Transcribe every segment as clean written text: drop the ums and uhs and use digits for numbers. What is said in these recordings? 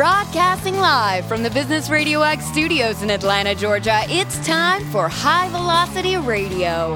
Broadcasting live from the Business Radio X studios in Atlanta, Georgia, it's time for High Velocity Radio.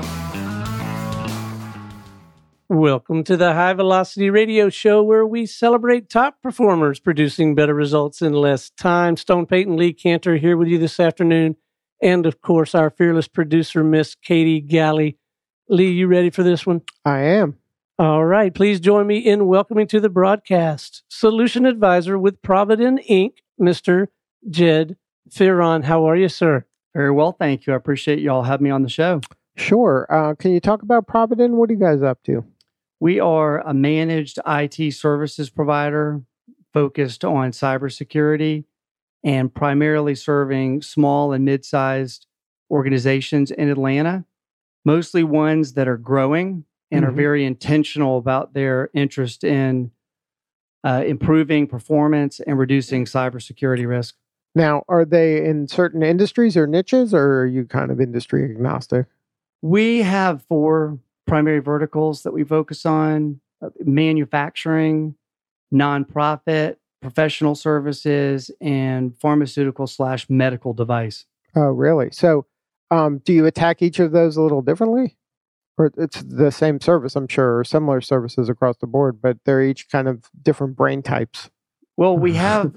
Welcome to the High Velocity Radio Show, where we celebrate top performers producing better results in less time. Stone Payton, Lee Cantor here with you this afternoon. And, of course, our fearless producer, Miss Katie Galley. Lee, you ready for this one? I am. All right. Please join me in welcoming to the broadcast Solution Advisor with Provident Inc., Mr. Jed Fearon. How are you, sir? Very well, thank you. I appreciate you all having me on the show. Sure. Can you talk about Provident? What are you guys up to? We are a managed IT services provider focused on cybersecurity and primarily serving small and mid-sized organizations in Atlanta, mostly ones that are growing and are very intentional about their interest in improving performance and reducing cybersecurity risk. Now, are they in certain industries or niches, or are you kind of industry agnostic? We have 4 primary verticals that we focus on: manufacturing, nonprofit, professional services, and pharmaceutical/medical device. Oh, really? So do you attack each of those a little differently? Or it's the same service, I'm sure, or similar services across the board, but they're each kind of different brain types. Well, we have,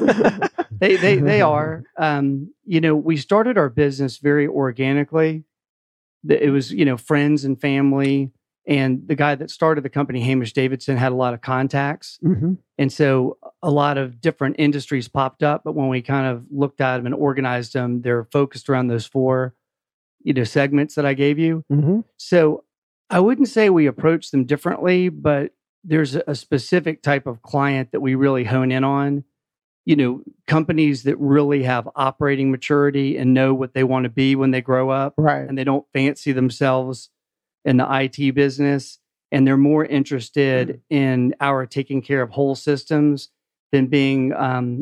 they are, we started our business very organically. It was, friends and family. And the guy that started the company, Hamish Davidson, had a lot of contacts. And so a lot of different industries popped up. But when we kind of looked at them and organized them, they're focused around those 4, segments that I gave you. So I wouldn't say we approach them differently, but there's a specific type of client that we really hone in on. Companies that really have operating maturity and know what they want to be when they grow up. Right. And they don't fancy themselves in the IT business. And they're more interested in our taking care of whole systems than being,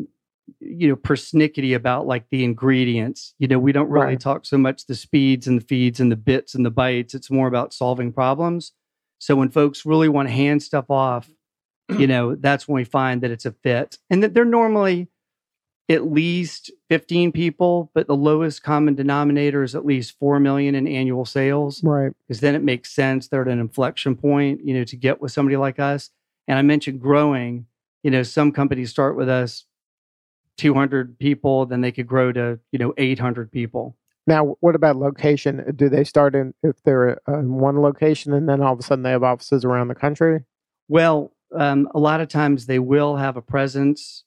persnickety about like the ingredients. We don't really talk so much the speeds and the feeds and the bits and the bytes. It's more about solving problems. So when folks really want to hand stuff off, that's when we find that it's a fit. And that they're normally at least 15 people, but the lowest common denominator is at least 4 million in annual sales. Right. Because then it makes sense. They're at an inflection point, to get with somebody like us. And I mentioned growing, some companies start with us 200 people, then they could grow to, 800 people. Now, what about location? Do they start if they're in one location and then all of a sudden they have offices around the country? Well, a lot of times they will have a presence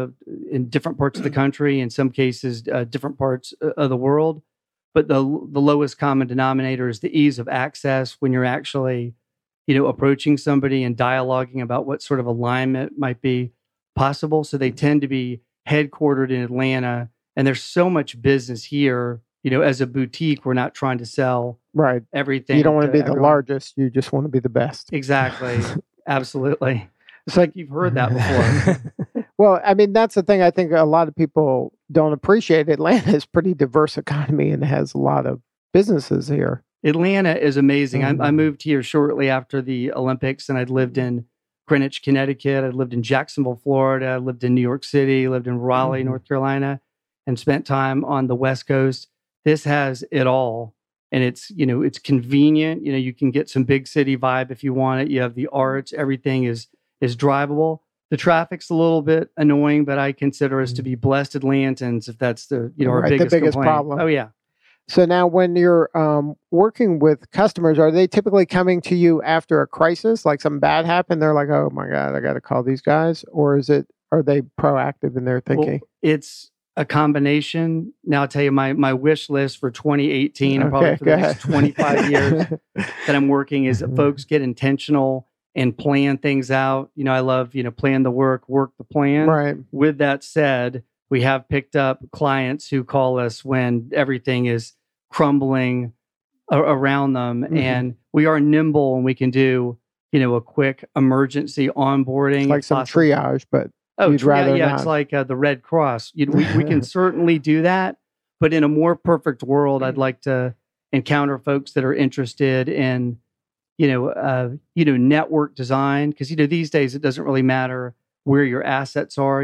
in different parts of the country, in some cases, different parts of the world. But the lowest common denominator is the ease of access when you're actually, approaching somebody and dialoguing about what sort of alignment might be possible. So they tend to be headquartered in Atlanta, and there's so much business here. As a boutique, we're not trying to sell everything. You don't want to be everyone. the largest. You just want to be the best. Exactly. Absolutely. It's like you've heard that before. Well, I mean, that's the thing I think a lot of people don't appreciate. Atlanta is a pretty diverse economy and has a lot of businesses here. Atlanta is amazing. I moved here shortly after the Olympics, and I'd lived in Greenwich, Connecticut. I lived in Jacksonville, Florida. I lived in New York City, lived in Raleigh, North Carolina, and spent time on the West Coast. This has it all. And it's, it's convenient. You can get some big city vibe if you want it. You have the arts. Everything is drivable. The traffic's a little bit annoying, but I consider us to be blessed Atlantans if that's the, our biggest complaint. Problem. Oh, yeah. So now when you're working with customers, are they typically coming to you after a crisis, like something bad happened? They're like, oh my God, I got to call these guys. Or are they proactive in their thinking? Well, it's a combination. Now I'll tell you my wish list for 2018 and probably for the next 25 years that I'm working is that folks get intentional and plan things out. I love, plan the work the plan. Right. With that said, we have picked up clients who call us when everything is crumbling around them. And we are nimble and we can do, a quick emergency onboarding. It's like some triage, but you'd rather not. It's like the Red Cross. We can certainly do that. But in a more perfect world, I'd like to encounter folks that are interested in, network design. Because, these days it doesn't really matter where your assets are.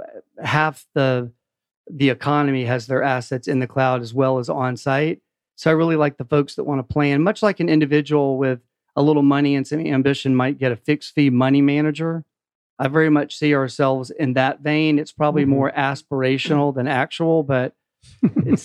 Half the economy has their assets in the cloud as well as on site. So I really like the folks that want to plan, much like an individual with a little money and some ambition might get a fixed fee money manager. I very much see ourselves in that vein. It's probably more aspirational than actual, but it's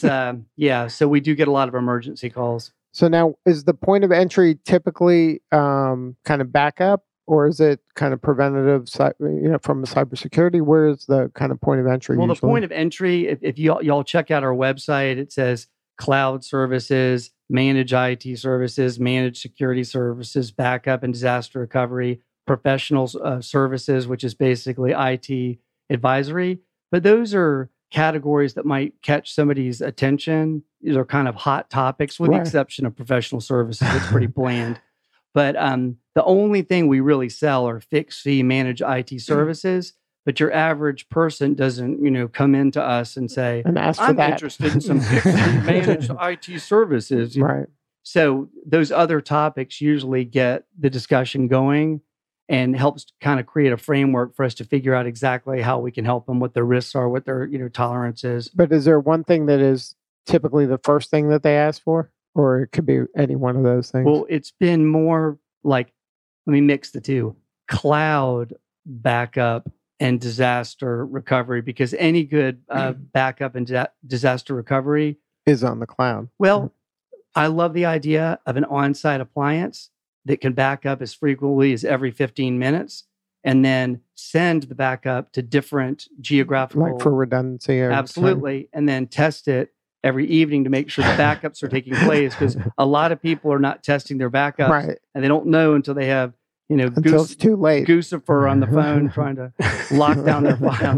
so we do get a lot of emergency calls. So now, is the point of entry typically kind of backup, or is it kind of preventative? From a cybersecurity, where is the kind of point of entry? Well, usually? The point of entry, if y'all check out our website, it says cloud services, managed IT services, managed security services, backup and disaster recovery, professional services, which is basically IT advisory. But those are categories that might catch somebody's attention. These are kind of hot topics, with the exception of professional services. It's pretty bland. But the only thing we really sell are fixed fee managed IT services. But your average person doesn't, come into us and say, and ask for I'm that. interested in some fixed fee managed IT services. Right. So those other topics usually get the discussion going and helps kind of create a framework for us to figure out exactly how we can help them, what their risks are, what their tolerance is. But is there one thing that is typically the first thing that they ask for? Or it could be any one of those things? Well, it's been more like, let me mix the two, cloud backup and disaster recovery, because any good backup and disaster recovery is on the cloud. Well, I love the idea of an on-site appliance that can back up as frequently as every 15 minutes and then send the backup to different geographical... Like for redundancy. Absolutely. And then test it every evening to make sure the backups are taking place, because a lot of people are not testing their backups and they don't know until they have, until it's too late. Guccifer on the phone trying to lock down their files.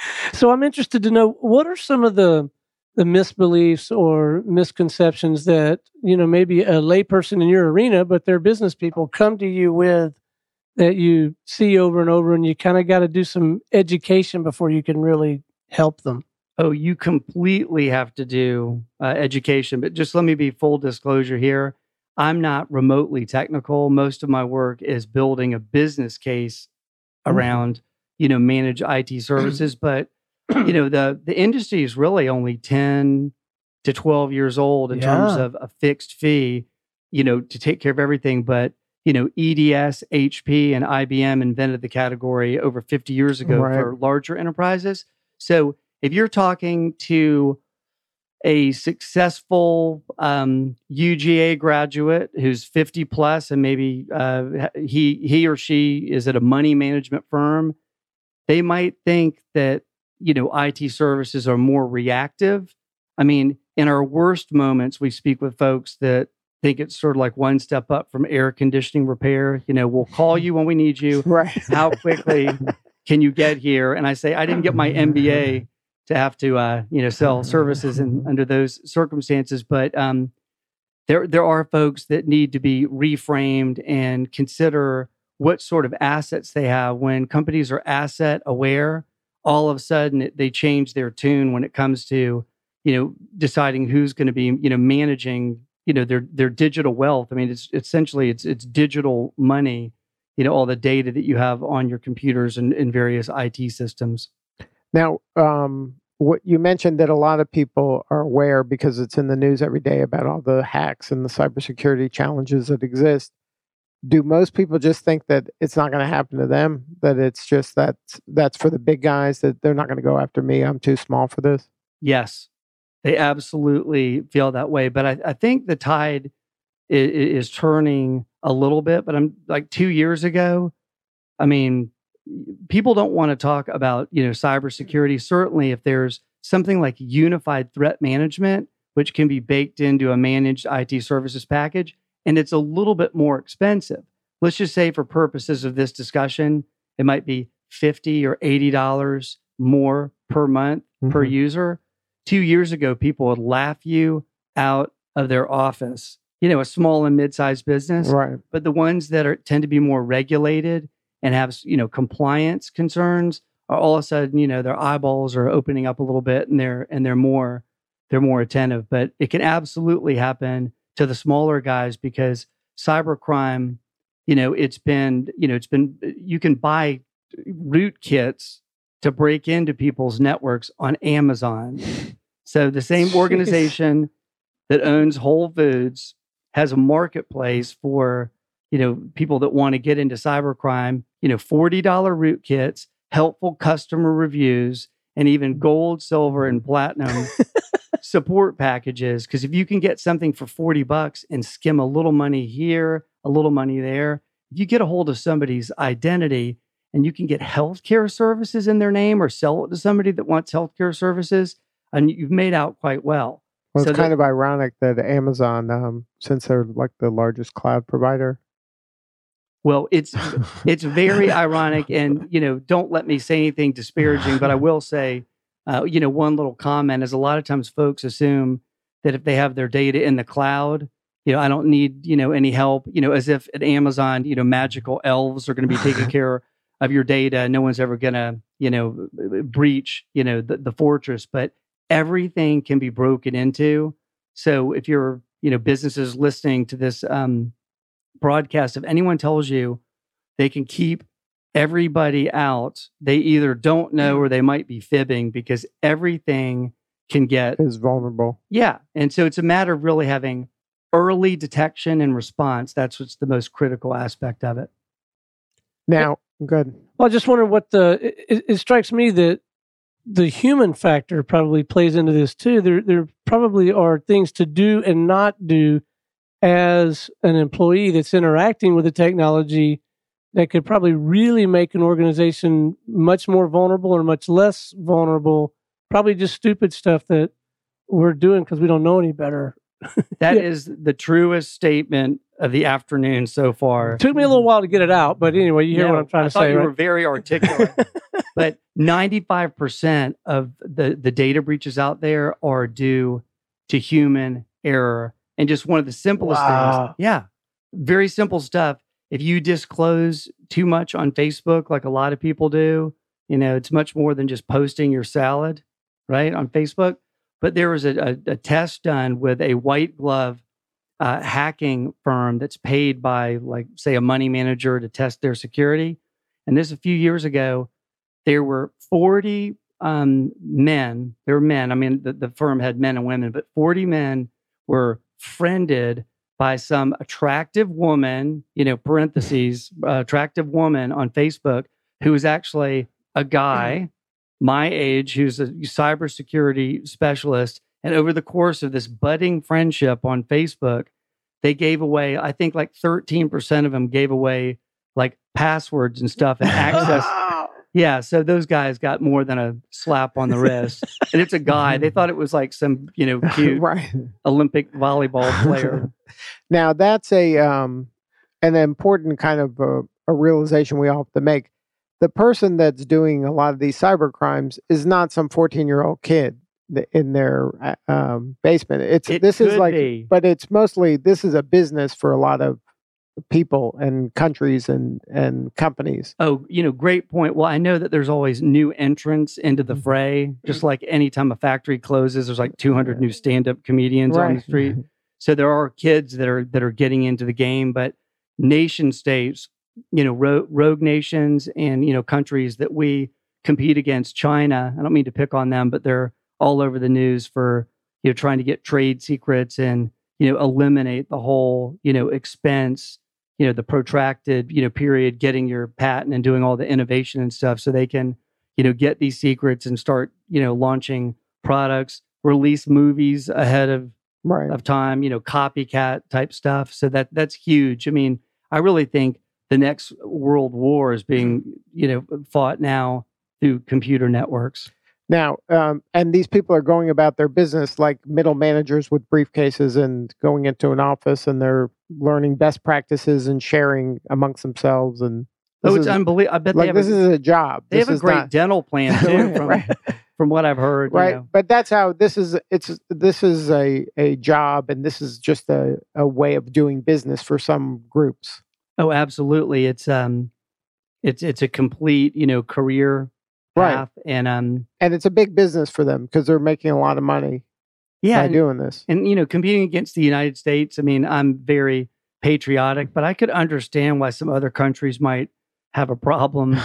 So I'm interested to know, what are some of the misbeliefs or misconceptions that, maybe a layperson in your arena, but they're business people, come to you with, that you see over and over, and you kind of got to do some education before you can really help them? Oh, you completely have to do education. But just let me be full disclosure here. I'm not remotely technical. Most of my work is building a business case around, managed IT services. But the industry is really only 10 to 12 years old in terms of a fixed fee, to take care of everything. But, EDS, HP, and IBM invented the category over 50 years ago for larger enterprises. So if you're talking to a successful UGA graduate who's 50 plus, and maybe he or she is at a money management firm, they might think that IT services are more reactive. I mean, in our worst moments, we speak with folks that think it's sort of like one step up from air conditioning repair. We'll call you when we need you. Right. How quickly can you get here? And I say, I didn't get my MBA to have to, sell services under those circumstances. But there are folks that need to be reframed and consider what sort of assets they have. When companies are asset aware, all of a sudden they change their tune when it comes to, deciding who's going to be, managing, their digital wealth. I mean, it's essentially it's digital money, all the data that you have on your computers and various IT systems. Now, what you mentioned that a lot of people are aware because it's in the news every day about all the hacks and the cybersecurity challenges that exist. Do most people just think that it's not going to happen to them? That it's just that's for the big guys, that they're not going to go after me? I'm too small for this? Yes, they absolutely feel that way. But I think the tide is turning a little bit. But I'm like 2 years ago, I mean, people don't want to talk about, cybersecurity. Certainly, if there's something like unified threat management, which can be baked into a managed IT services package, and it's a little bit more expensive. Let's just say, for purposes of this discussion, it might be $50 or $80 more per month per user. 2 years ago, people would laugh you out of their office. A small and mid-sized business, right? But the ones that tend to be more regulated and have, compliance concerns, are all of a sudden, their eyeballs are opening up a little bit, and they're more attentive. But it can absolutely happen to the smaller guys, because cybercrime, you can buy root kits to break into people's networks on Amazon. So the same organization that owns Whole Foods has a marketplace for, people that want to get into cybercrime, $40 root kits, helpful customer reviews, and even gold, silver, and platinum support packages. Because if you can get something for $40 and skim a little money here, a little money there, if you get a hold of somebody's identity and you can get healthcare services in their name or sell it to somebody that wants healthcare services, and you've made out quite well. Well, it's kind of ironic that Amazon, since they're like the largest cloud provider. Well, it's very ironic, and don't let me say anything disparaging, but I will say, one little comment is a lot of times folks assume that if they have their data in the cloud, I don't need any help, as if at Amazon, magical elves are going to be taking care of your data. No one's ever going to breach the fortress, but everything can be broken into. So if your businesses listening to this broadcast, if anyone tells you they can keep everybody out, they either don't know or they might be fibbing, because everything is vulnerable. Yeah. And so it's a matter of really having early detection and response. That's what's the most critical aspect of it. Now, good. Well, I just wonder what it strikes me that the human factor probably plays into this too. There probably are things to do and not do as an employee that's interacting with the technology that could probably really make an organization much more vulnerable or much less vulnerable. Probably just stupid stuff that we're doing because we don't know any better. That is the truest statement of the afternoon so far. It took me a little while to get it out, but anyway, you hear what I'm trying to say. I thought you were very articulate. But 95% of the data breaches out there are due to human error. And just one of the simplest things. Yeah. Very simple stuff. If you disclose too much on Facebook, like a lot of people do, it's much more than just posting your salad, right, on Facebook. But there was a test done with a white glove hacking firm that's paid by, like, say, a money manager to test their security. And this a few years ago, there were 40 men. There were men. I mean, the firm had men and women, but 40 men were friended by some attractive woman, parentheses, attractive woman on Facebook, who was actually a guy my age who's a cybersecurity specialist. And over the course of this budding friendship on Facebook, they gave away, I think like 13% of them gave away like passwords and stuff and access. Yeah, so those guys got more than a slap on the wrist. And it's a guy. They thought it was like some, cute Olympic volleyball player. Now, that's an important kind of a realization we all have to make. The person that's doing a lot of these cyber crimes is not some 14-year-old kid in their basement. But it's mostly, this is a business for a lot of people and countries and companies. Oh, great point. Well, I know that there's always new entrants into the fray. Just like anytime a factory closes, there's like 200 new stand-up comedians on the street. So there are kids that are getting into the game, but nation states, rogue nations and, countries that we compete against, China, I don't mean to pick on them, but they're all over the news for, trying to get trade secrets and, eliminate the whole, expense, the protracted, period, getting your patent and doing all the innovation and stuff so they can, get these secrets and start, launching products, release movies ahead of time, copycat type stuff. So that's huge. I mean, I really think the next world war is being, fought now through computer networks. Now, and these people are going about their business like middle managers with briefcases and going into an office, and they're learning best practices and sharing amongst themselves. And it's unbelievable. I bet this is a job. They have a great dental plan too, from what I've heard. Right, but that's how this is. This is a job, and this is just a way of doing business for some groups. Oh, absolutely. It's a complete, career path. And it's a big business for them because they're making a lot of money by doing this. And, competing against the United States, I mean, I'm very patriotic, but I could understand why some other countries might have a problem,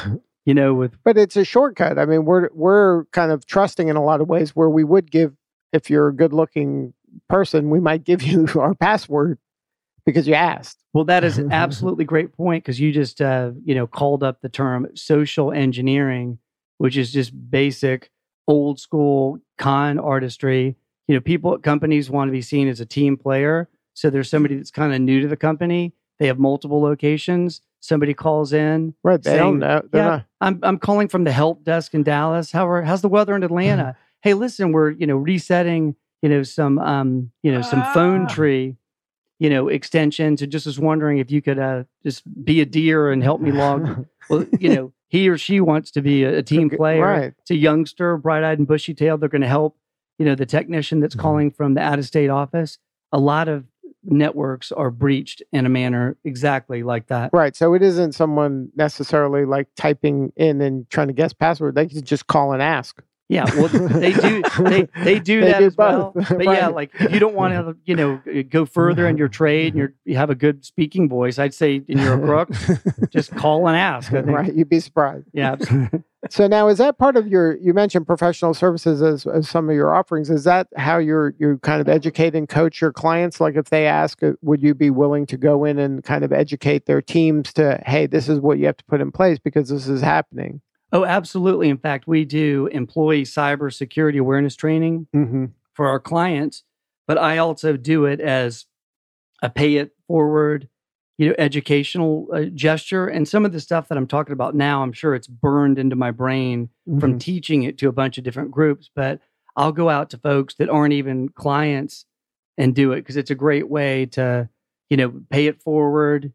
you know, with But it's a shortcut. I mean, we're kind of trusting in a lot of ways where we would give, if you're a good looking person, we might give you our password because you asked. Well, that is absolutely great point, because you just called up the term social engineering, which is just basic old school con artistry. You know, companies want to be seen as a team player. So there's somebody that's kind of new to the company. They have multiple locations. Somebody calls in. Right. They saying, don't know. I'm calling from the help desk in Dallas. How's the weather in Atlanta? Hey, listen, we're resetting some phone tree extensions, and just was wondering if you could just be a deer and help me log. Well, he or she wants to be a team player. Right. It's a youngster, bright-eyed and bushy-tailed. They're going to help the technician that's calling from the out-of-state office. A lot of networks are breached in a manner exactly like that. Right. So it isn't someone necessarily like typing in and trying to guess password. They can just call and ask. Yeah, well, they do. They do They that do as well. both. But Right. yeah, like if you don't want to, go further in your trade and you have a good speaking voice, I'd say, and you're a crook, just call and ask. I think. Right. You'd be surprised. Yeah. So now, is that part of you mentioned professional services as some of your offerings? Is that how you kind of educate and coach your clients? Like if they ask, would you be willing to go in and kind of educate their teams to, hey, this is what you have to put in place because this is happening? Oh, absolutely. In fact, we do employee cybersecurity awareness training for our clients, but I also do it as a pay it forward, educational gesture. And some of the stuff that I'm talking about now, I'm sure it's burned into my brain from teaching it to a bunch of different groups, but I'll go out to folks that aren't even clients and do it, because it's a great way to, pay it forward,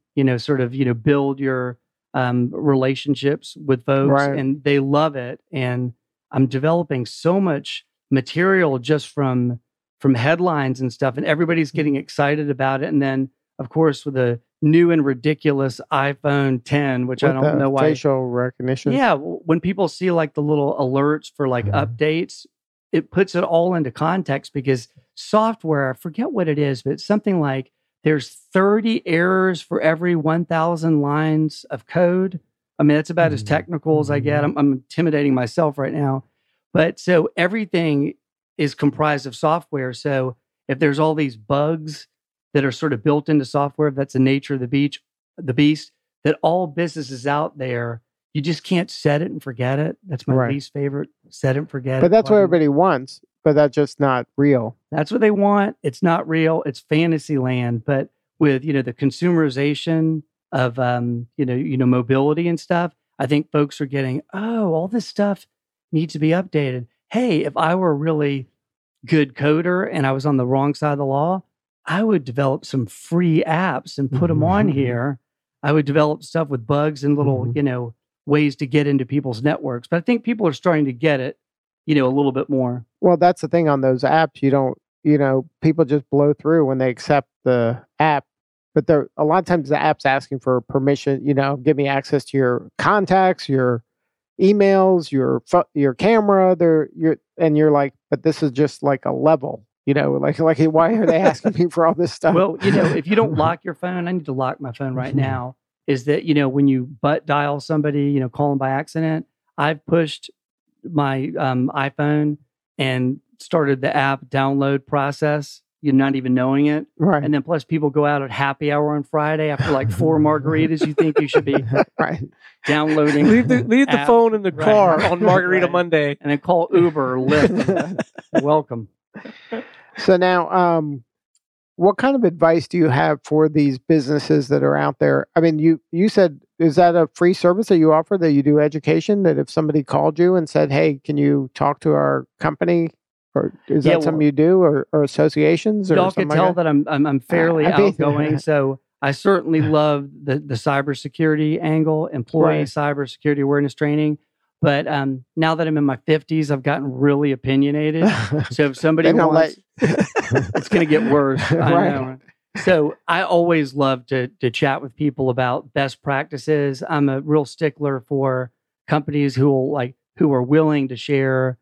build your relationships with folks, Right. and they love it. And I'm developing so much material just from headlines and stuff, and everybody's getting excited about it. And then, of course, with a new and ridiculous iPhone 10, which I don't know why. Facial recognition. Yeah, when people see like the little alerts for like updates, it puts it all into context, because software, I forget what it is, but it's something like there's 30 errors for every 1,000 lines of code. I mean, that's about as technical as I get. I'm intimidating myself right now. But so everything is comprised of software. So if there's all these bugs that are sort of built into software, that's the nature of the beast, that all businesses out there, you just can't set it and forget it. That's my least favorite, set it and forget it. But that's what everybody wants, but that's just not real. That's what they want. It's not real. It's fantasy land. But with, the consumerization of, mobility and stuff, I think folks are getting, all this stuff needs to be updated. Hey, if I were a really good coder and I was on the wrong side of the law, I would develop some free apps and put them on here. I would develop stuff with bugs and little, ways to get into people's networks. But I think people are starting to get it, a little bit more. Well, that's the thing on those apps. You don't, people just blow through when they accept the app. But a lot of times the app's asking for permission, give me access to your contacts, your emails, your camera. And you're like, but this is just like a level, like why are they asking me for all this stuff? Well, if you don't lock your phone, I need to lock my phone right now. Is that, when you butt dial somebody, call them by accident, I've pushed my iPhone and started the app download process, you're not even knowing it. Right. And then plus people go out at happy hour on Friday after like 4 margaritas. You think you should be downloading. Leave the phone in the car on Margarita Monday. And then call Uber or Lyft. Welcome. So now, what kind of advice do you have for these businesses that are out there? I mean, you said, is that a free service that you offer, that you do education, that if somebody called you and said, hey, can you talk to our company? Or is that something you do, or associations? Or y'all can tell that I'm fairly outgoing. So I certainly love the cybersecurity angle, employee cybersecurity awareness training. But now that I'm in my 50s, I've gotten really opinionated. So if somebody wants, it's going to get worse. I know. So I always love to chat with people about best practices. I'm a real stickler for companies who are willing to share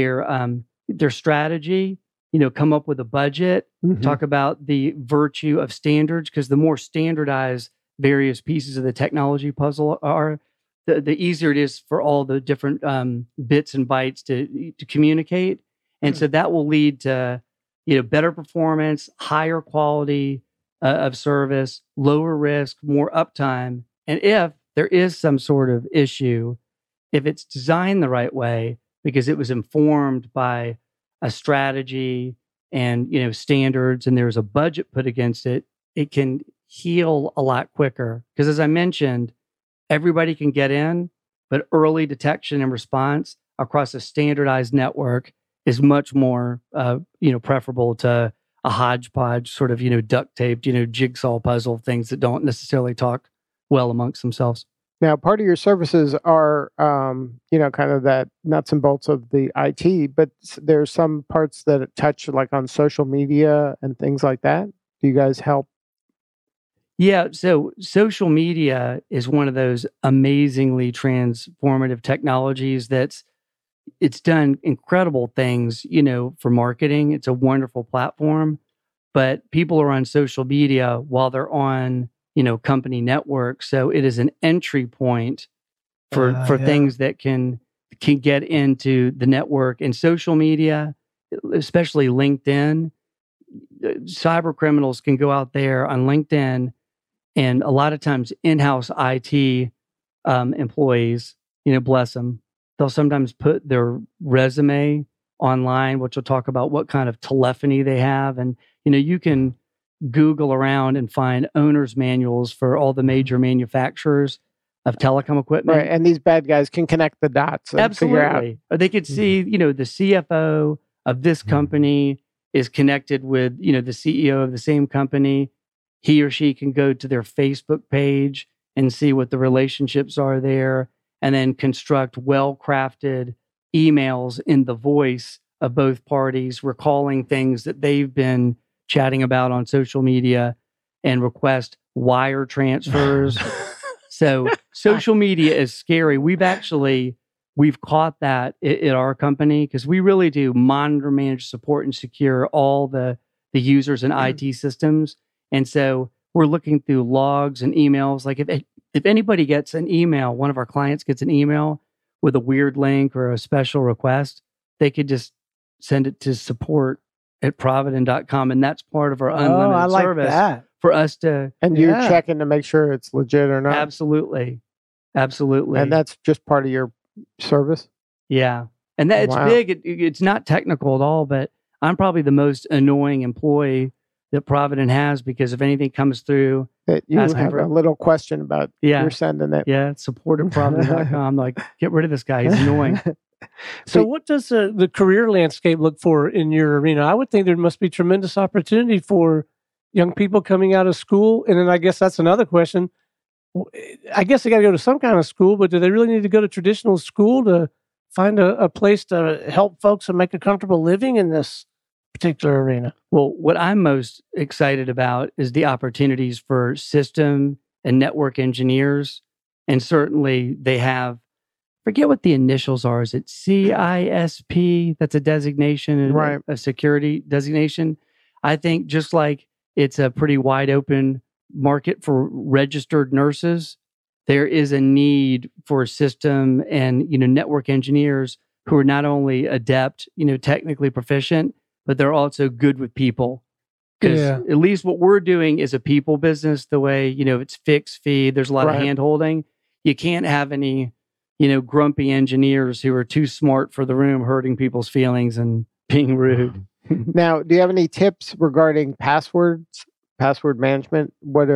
their strategy, come up with a budget, talk about the virtue of standards, because the more standardized various pieces of the technology puzzle are, the easier it is for all the different bits and bytes to communicate. And so that will lead to, better performance, higher quality of service, lower risk, more uptime. And if there is some sort of issue, if it's designed the right way, because it was informed by a strategy and, standards, and there's a budget put against it, it can heal a lot quicker. Because as I mentioned, everybody can get in, but early detection and response across a standardized network is much more, preferable to a hodgepodge sort of, duct taped, jigsaw puzzle things that don't necessarily talk well amongst themselves. Now, part of your services are, kind of that nuts and bolts of the IT, but there's some parts that touch like on social media and things like that. Do you guys help? Yeah, so social media is one of those amazingly transformative technologies it's done incredible things, for marketing. It's a wonderful platform, but people are on social media while they're on, company networks. So it is an entry point for things that can get into the network. And social media, especially LinkedIn, cyber criminals can go out there on LinkedIn, and a lot of times in-house IT employees, bless them, they'll sometimes put their resume online, which will talk about what kind of telephony they have. And, you can Google around and find owner's manuals for all the major manufacturers of telecom equipment. Right. And these bad guys can connect the dots and figure out. Or they could see, the CFO of this company is connected with, the CEO of the same company. He or she can go to their Facebook page and see what the relationships are there, and then construct well-crafted emails in the voice of both parties, recalling things that they've been chatting about on social media, and request wire transfers. So social media is scary. We've caught that at our company, because we really do monitor, manage, support, and secure all the users and IT systems. And so we're looking through logs and emails. Like if anybody gets an email, one of our clients gets an email with a weird link or a special request, they could just send it to support@provident.com. And that's part of our unlimited service that. For us to... And you're checking to make sure it's legit or not? Absolutely. And that's just part of your service? Yeah. And that it's big. It's not technical at all, but I'm probably the most annoying employee that Provident has, because if anything comes through, that you have a little question about, you're sending it. Yeah, support@provident.com. Like, get rid of this guy. He's annoying. So what does the career landscape look for in your arena? I would think there must be tremendous opportunity for young people coming out of school. And then I guess that's another question. I guess they got to go to some kind of school, but do they really need to go to traditional school to find a place to help folks and make a comfortable living in this particular arena? Well, what I'm most excited about is the opportunities for system and network engineers. And certainly they have, forget what the initials are. Is it CISP? That's a designation, right? A security designation. I think just like it's a pretty wide open market for registered nurses, there is a need for system and, network engineers who are not only adept, technically proficient, but they're also good with people. Because at least what we're doing is a people business, the way, it's fixed fee. There's a lot of hand holding. You can't have any, grumpy engineers who are too smart for the room, hurting people's feelings and being rude. Now, do you have any tips regarding password management? What's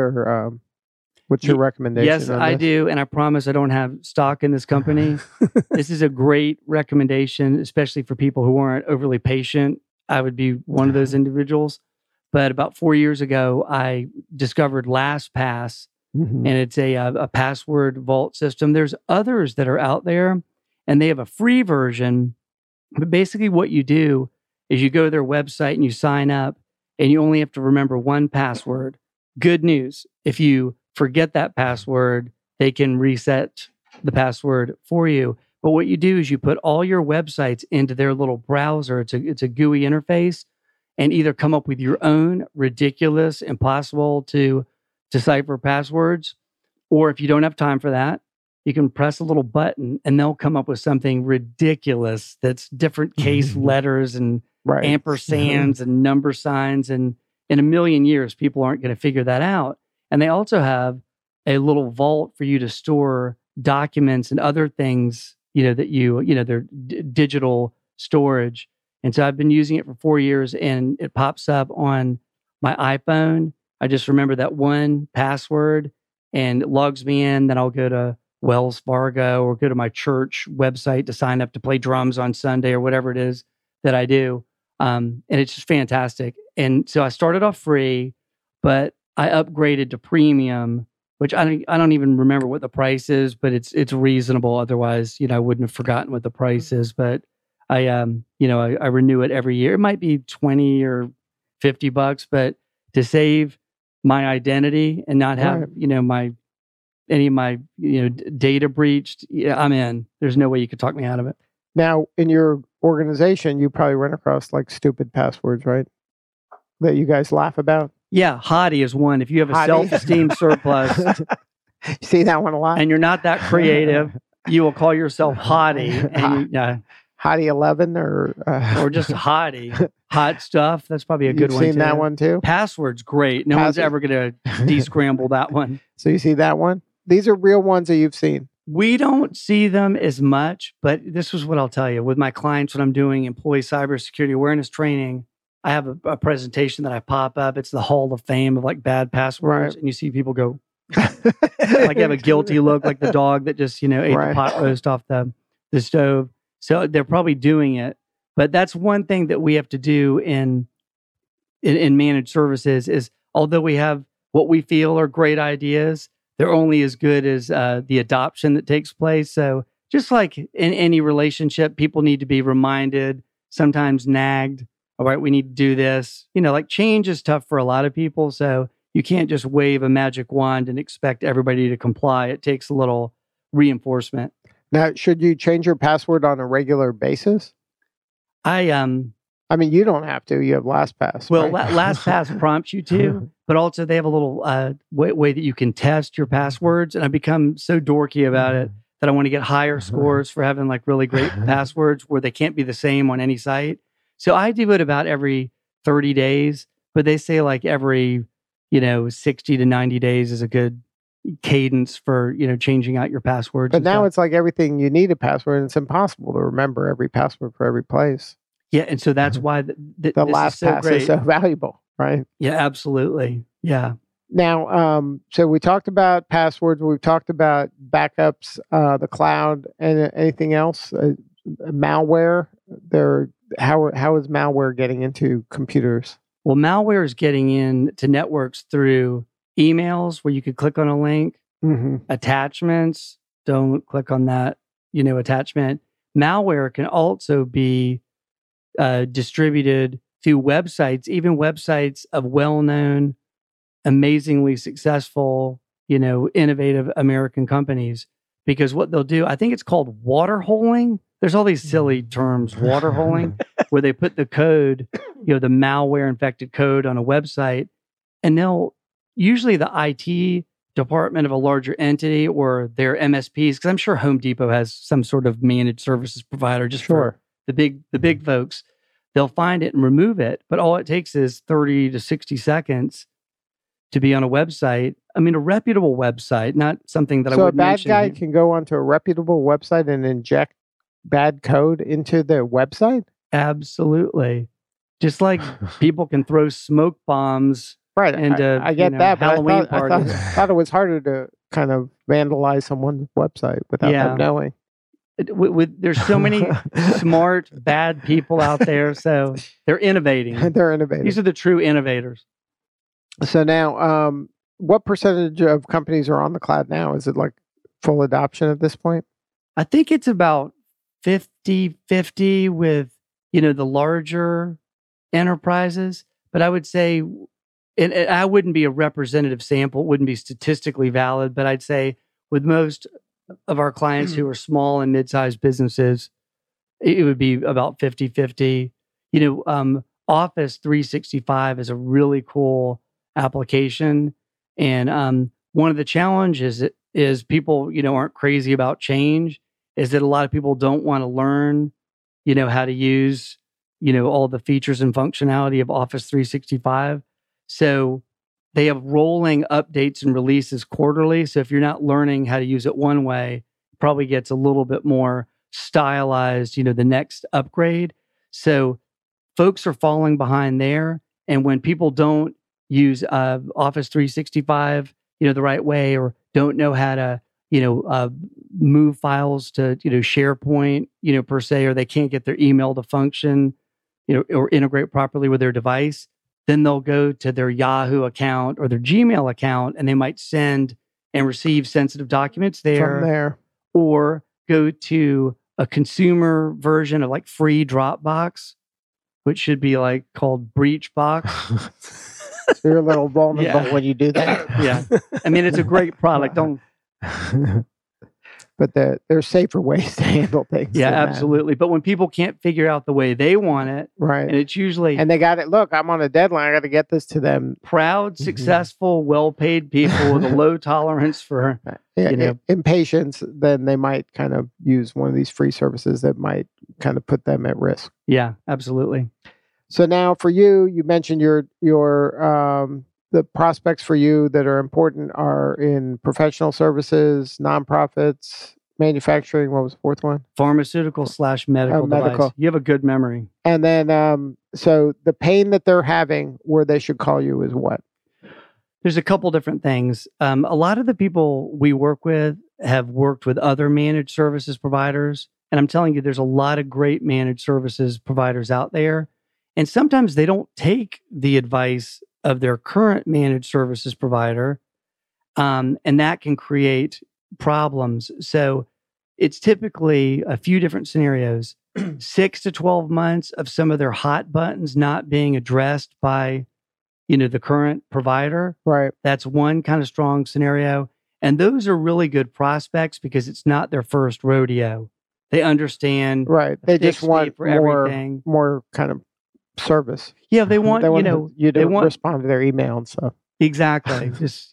your recommendation? Yes, I do. And I promise I don't have stock in this company. This is a great recommendation, especially for people who aren't overly patient. I would be one of those individuals. But about 4 years ago, I discovered LastPass, and it's a password vault system. There's others that are out there, and they have a free version. But basically what you do is you go to their website and you sign up, and you only have to remember one password. Good news. If you forget that password, they can reset the password for you. But what you do is you put all your websites into their little browser. It's a GUI interface, and either come up with your own ridiculous, impossible to decipher passwords, or if you don't have time for that, you can press a little button and they'll come up with something ridiculous that's different case letters and Right. ampersands and number signs. And in a million years, people aren't going to figure that out. And they also have a little vault for you to store documents and other things, that they're digital storage. And so I've been using it for 4 years and it pops up on my iPhone. I just remember that one password and it logs me in. Then I'll go to Wells Fargo or go to my church website to sign up to play drums on Sunday or whatever it is that I do. And it's just fantastic. And so I started off free, but I upgraded to premium, which I don't even remember what the price is, but it's reasonable. Otherwise, I wouldn't have forgotten what the price is. But I renew it every year. It might be $20 or $50, but to save my identity and not have any of my data breached, I'm in. There's no way you could talk me out of it. Now, in your organization, you probably run across like stupid passwords, right? That you guys laugh about. Yeah, Hottie is one. If you have a Hottie. self-esteem surplus, You see that one a lot. and you're not that creative, you will call yourself Hottie, and Hottie 11 or just Hottie. Hot stuff. That's probably a good you've one. seen too. that one too. Password's great. No one's Password. ever going to de-scramble that one. So you see that one. These are real ones that you've seen. We don't see them as much, but this is what I'll tell you. With my clients, when I'm doing employee cybersecurity awareness training, I have a presentation that I pop up. It's the Hall of Fame of like bad passwords. Right. And you see people go, like have a guilty look, like the dog that just, ate Right. the pot roast off the stove. So they're probably doing it. But that's one thing that we have to do in managed services is although we have what we feel are great ideas, they're only as good as the adoption that takes place. So just like in any relationship, people need to be reminded, sometimes nagged. All right, we need to do this. Like change is tough for a lot of people. So you can't just wave a magic wand and expect everybody to comply. It takes a little reinforcement. Now, should you change your password on a regular basis? I mean, you don't have to. You have LastPass. Well, right? LastPass prompts you to, but also they have a little way that you can test your passwords. And I've become so dorky about it that I want to get higher scores for having like really great passwords where they can't be the same on any site. So I do it about every 30 days, but they say like every, 60 to 90 days is a good cadence for, changing out your passwords. But now it's like everything you need a password, and it's impossible to remember every password for every place. Yeah, and so that's why The this LastPass is so valuable, right? Yeah, absolutely. Yeah. Now, so we talked about passwords. We've talked about backups, the cloud, and anything else. Malware. How is malware getting into computers? Well, malware is getting into networks through emails where you could click on a link, attachments. Don't click on that, attachment. Malware can also be distributed through websites, even websites of well-known, amazingly successful, innovative American companies. Because what they'll do, I think it's called water holing. There's all these silly terms, water holing, where they put the code, the malware infected code on a website, and they'll usually the IT department of a larger entity or their MSPs, because I'm sure Home Depot has some sort of managed services provider just for the big folks. They'll find it and remove it, but all it takes is 30 to 60 seconds to be on a website. I mean, a reputable website, not something that I would mention. So a bad guy can go onto a reputable website and inject bad code into their website? Absolutely. Just like people can throw smoke bombs. Right. And I get that, but Halloween I thought it was harder to kind of vandalize someone's website without them knowing. There's so many smart, bad people out there, so they're innovating. They're innovating. These are the true innovators. So now, what percentage of companies are on the cloud now? Is it like full adoption at this point? I think it's about 50-50 with, the larger enterprises. But I would say, and I wouldn't be a representative sample, it wouldn't be statistically valid, but I'd say with most of our clients who are small and mid-sized businesses, it would be about 50-50. Office 365 is a really cool application. And one of the challenges is people, aren't crazy about change, is that a lot of people don't want to learn, how to use, all the features and functionality of Office 365. So they have rolling updates and releases quarterly. So if you're not learning how to use it one way, it probably gets a little bit more stylized, the next upgrade. So folks are falling behind there. And when people don't use Office 365, the right way, or don't know how to, move files to, SharePoint, per se, or they can't get their email to function, or integrate properly with their device, then they'll go to their Yahoo account or their Gmail account, and they might send and receive sensitive documents there. From there. Or go to a consumer version of like free Dropbox, which should be like called Breachbox. So you're a little vulnerable when you do that. Yeah. I mean, it's a great product. But there's safer ways to handle things. Yeah, absolutely. But when people can't figure out the way they want it, right? And it's usually... And they got it. Look, I'm on a deadline. I got to get this to them. Proud, successful, well-paid people with a low tolerance for, impatience, then they might kind of use one of these free services that might kind of put them at risk. Yeah, absolutely. So now for you, you mentioned your the prospects for you that are important are in professional services, nonprofits, manufacturing. What was the fourth one? Pharmaceutical/medical device. You have a good memory. And then, so the pain that they're having where they should call you is what? There's a couple different things. A lot of the people we work with have worked with other managed services providers. And I'm telling you, there's a lot of great managed services providers out there. And sometimes they don't take the advice of their current managed services provider, and that can create problems. So it's typically a few different scenarios, 6 to 12 months of some of their hot buttons not being addressed by, the current provider. Right. That's one kind of strong scenario. And those are really good prospects because it's not their first rodeo. They understand. Right. They just want everything. More kind of service. Yeah, they want, you to respond to their email and stuff. Exactly.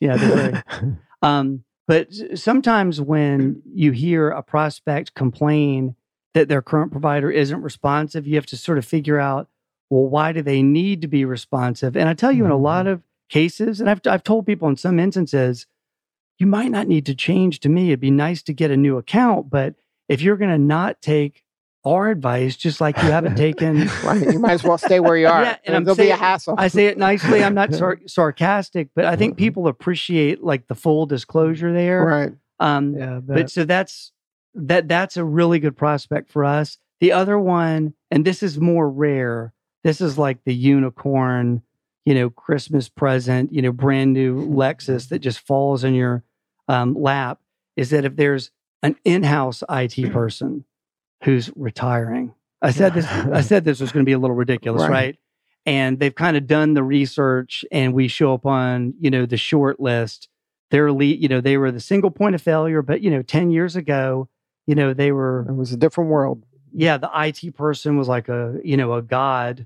But sometimes when you hear a prospect complain that their current provider isn't responsive, you have to sort of figure out, well, why do they need to be responsive? And I tell you, in a lot of cases, and I've told people in some instances, you might not need to change to me. It'd be nice to get a new account, but if you're going to not take our advice, just like you haven't taken, right, you might as well stay where you are. Yeah, and there'll be a hassle. I say it nicely. I'm not sarcastic, but I think people appreciate like the full disclosure there. Right. But so that's a really good prospect for us. The other one, and this is more rare. This is like the unicorn, Christmas present, brand new Lexus that just falls in your lap. Is that if there's an in-house IT person who's retiring. I said this was going to be a little ridiculous, right? And they've kind of done the research, and we show up on, the short list. They were the single point of failure, but 10 years ago, they were. It was a different world. Yeah, the IT person was like a god.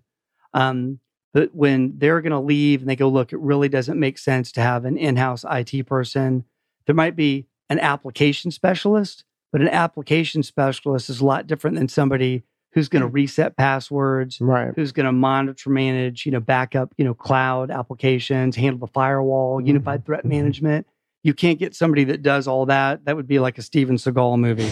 But when they're going to leave and they go, look, it really doesn't make sense to have an in-house IT person. There might be an application specialist. But an application specialist is a lot different than somebody who's going to reset passwords, right? Who's going to monitor, manage, backup, cloud applications, handle the firewall, unified threat management. You can't get somebody that does all that. That would be like a Steven Seagal movie.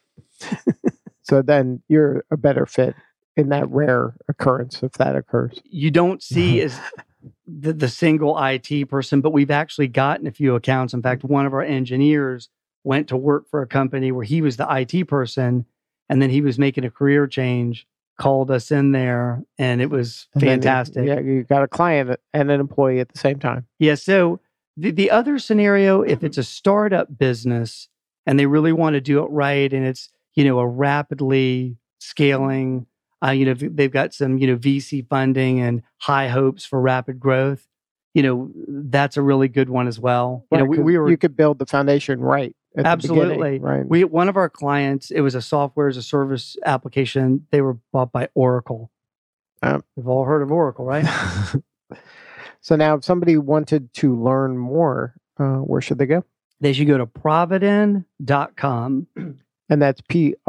So then you're a better fit in that rare occurrence if that occurs. You don't see as the single IT person, but we've actually gotten a few accounts. In fact, one of our engineers went to work for a company where he was the IT person, and then he was making a career change, called us in there, and it was fantastic. You got a client and an employee at the same time. Yeah. So the other scenario, if it's a startup business and they really want to do it right, and it's, a rapidly scaling, they've got some, VC funding and high hopes for rapid growth, that's a really good one as well. Right, you could build the foundation right. Absolutely. Right. One of our clients, it was a software as a service application. They were bought by Oracle. We've all heard of Oracle, right? So now if somebody wanted to learn more, where should they go? they should go to providyn.com. And that's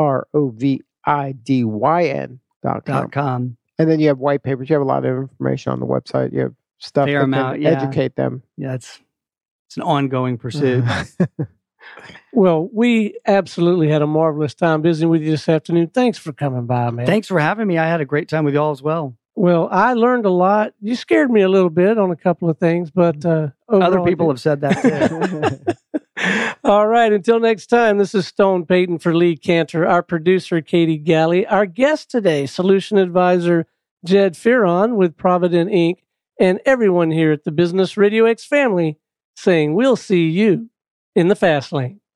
PROVIDYN.com. And then you have white papers. You have a lot of information on the website. You have stuff Fair that amount, can educate them. Yeah, it's an ongoing pursuit. Well, we absolutely had a marvelous time visiting with you this afternoon. Thanks for coming by, man. Thanks for having me. I had a great time with y'all as well. Well, I learned a lot. You scared me a little bit on a couple of things, but other people have said that too. All right. Until next time, this is Stone Payton for Lee Cantor, our producer, Katie Galley, our guest today, solution advisor, Jed Fearon with Providyn Inc., and everyone here at the Business Radio X family saying we'll see you in the fast lane.